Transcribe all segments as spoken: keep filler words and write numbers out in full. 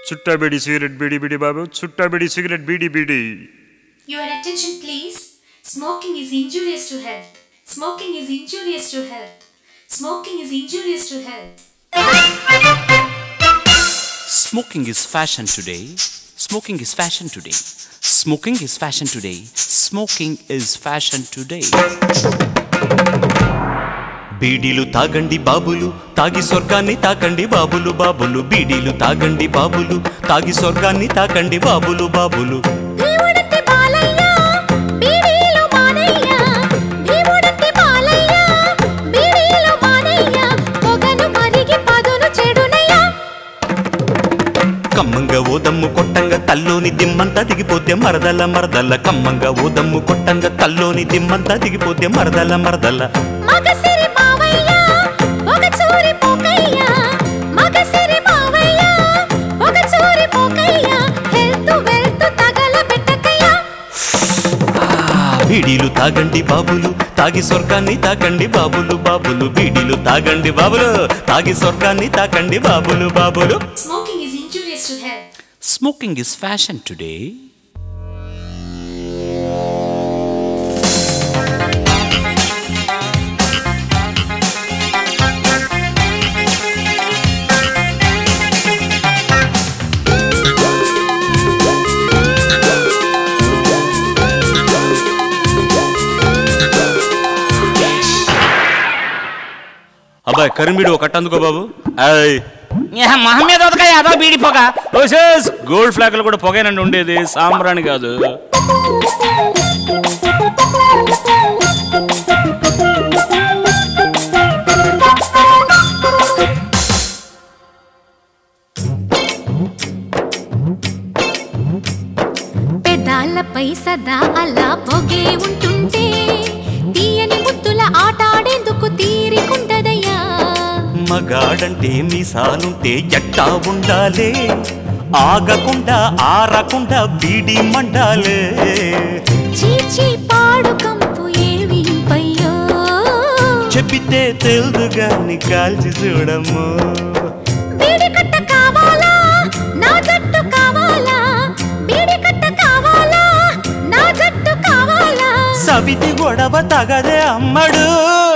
Chutta bidi cigarette bidi bidi babu. Chutta bidi cigarette bidi bidi. Your attention please. Smoking is injurious to health. Smoking is injurious to health. Smoking is injurious to health. Smoking is fashion today. Smoking is fashion today. Smoking is fashion today. Smoking is fashion today. బీడీలు తాగండి బాబులు తాగి స్వర్గాన్ని తాకండి బాబులు బాబులు బీడీలు తాగండి బాబులు తాగి స్వర్గాన్ని తాకండి బాబులు బాబులు భీముడంటి బాలయ్య బీడీలు మానయ్య భీముడంటి బాలయ్య బీడీలు మానయ్య పొగను మరిగి పదును చెడునయ్య కమ్మంగా ఓదమ్ము కొట్టంగా తల్లోని దిమ్మంతా దిగిపోతే మరదల మరదల కమ్మంగా ఓదమ్ము కొట్టంగా తల్లోని దిమ్మంతా దిగిపోతే మరదల మరదల మగసిరి మావయ్య ఒక చూరి పోకయ్య మగసిరి మావయ్య ఒక చూరి పోకయ్య హెల్త్ వెల్త్ తగల పెట్టకయ్య బీడీలు తాగండి బాబులు తాగి స్వర్గాన్ని తాకండి బాబులు బాబులు బీడీలు తాగండి బాబులు తాగి స్వర్గాన్ని తాకండి బాబులు బాబులు Smoking is injurious to health. Smoking is fashion today అబ్బాయి కరిమిడి ఒక కట్టందుకో బాబు అయ్ మొహం మీద ఉదకాయ అదో బీడి పొగ గోల్డ్ ఫ్లాగ్లు కూడా పొగేనండి ఉండేది సాంబ్రాణి కాదు పెదాలపై సదా అలా పొగే ఉంటుంటే తీయని ముద్దుల ఆటాడేందుకు తీరికుంటదయ్యా మగాడంటే మీసాలుంటే ఎట్టా ఉండాలే ఆగకుండా ఆరకుండా బీడి మండాలే చీచి పాడు కంపు ఏవి పయ్యో చెప్పితే తెలుదు గాని కాల్చి చూడము బీడి కట్ట కావాలా నా జట్టు కావాలా బీడి కట్ట కావాలా నా జట్టు కావాలా సవితి గొడవ తగదే అమ్మడు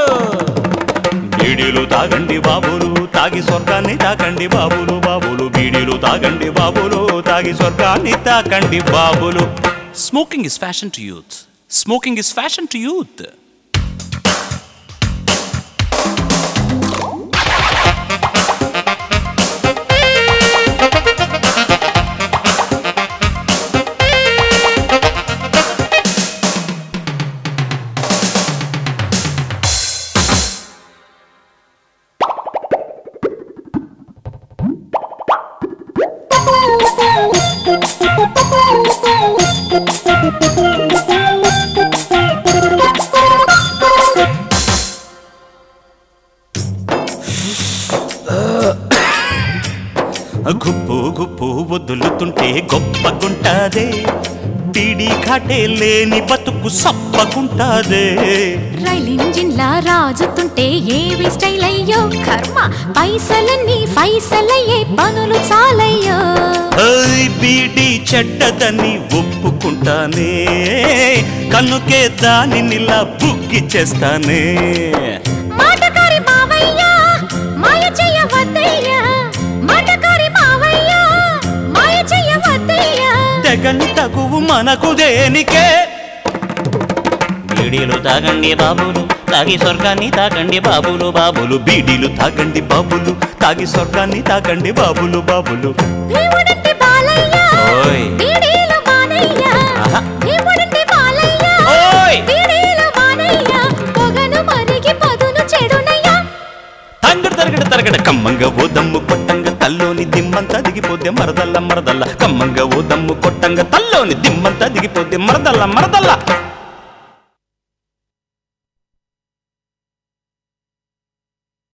బీడీలు తాగండి బాబులు తాగి స్వర్గాన్ని తాకండి బాబులు బాబులు బీడీలు తాగండి బాబులు తాగి స్వర్గాన్ని తాకండి బాబులు smoking is fashion to youth smoking is fashion to youth గుప్పు గుప్పు వదులుతుంటే గొప్పగుంటాదే బీడీ ఘాటే లేని బతుకు సప్పగుంటాదే రైల్ ఇంజిన్ లా రాజుతుంటే ఏవి స్టైల్ అయ్యో కర్మ పైసలన్నీ ఫైసలయ్యే పనులు చాలయ్యో బీడీ చెడ్డదని ఒప్పుకుంటానే కన్నుకే దాని నిలా బుక్కి చేస్తానే మాటకారి మావయ్య మాయ చెయ్యవద్దయ్యా మాటకారి మావయ్య మాయ చెయ్యవద్దయ్యా తెగని తగువు మనకు దేనికే బీడీలు తాగండి బాబులు తాగి స్వర్గాన్ని తాకండి బాబులు బాబులు బీడీలు తాగండి బాబులు తాగి స్వర్గాన్ని తాకండి బాబులు బాబులు భీముడంటి బాలయ్య ఓయ్ బీడీలు మానయ్య ఆహా. భీముడంటి బాలయ్య ఓయ్ బీడీలు మానయ్య పొగను మరిగి పదును చెడునయ్య తంగడు తరగడ తరగడ కమ్మంగా ఓ దమ్ము కొట్టంగా తల్లోని దిమ్మంతా దిగిపోతే మరదల్ల మరదల్ల కమ్మంగా ఓ దమ్ము కొట్టంగా తల్లోని దిమ్మంతా దిగిపోతే మరదల్ల మరదల్ల